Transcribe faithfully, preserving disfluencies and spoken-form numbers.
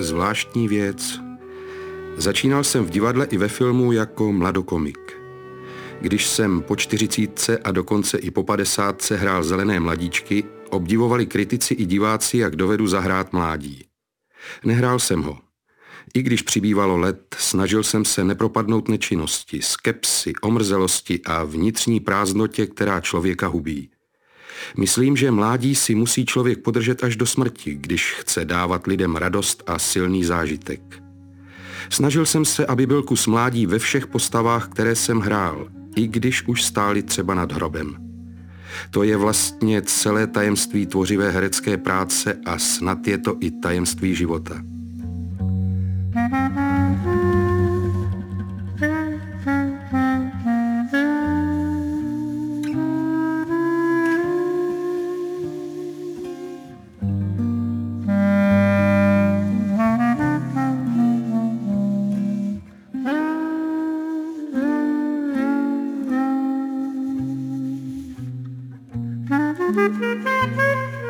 zvláštní věc. Začínal jsem v divadle i ve filmu jako mladokomik. Když jsem po čtyřicítce a dokonce i po padesátce hrál Zelené mladíčky, obdivovali kritici i diváci, jak dovedu zahrát mládí. Nehrál jsem ho. I když přibývalo let, snažil jsem se nepropadnout nečinnosti, skepsi, omrzelosti a vnitřní prázdnotě, která člověka hubí. Myslím, že mládí si musí člověk podržet až do smrti, když chce dávat lidem radost a silný zážitek. Snažil jsem se, aby byl kus mládí ve všech postavách, které jsem hrál, i když už stáli třeba nad hrobem. To je vlastně celé tajemství tvořivé herecké práce a snad je to i tajemství života. Thank you.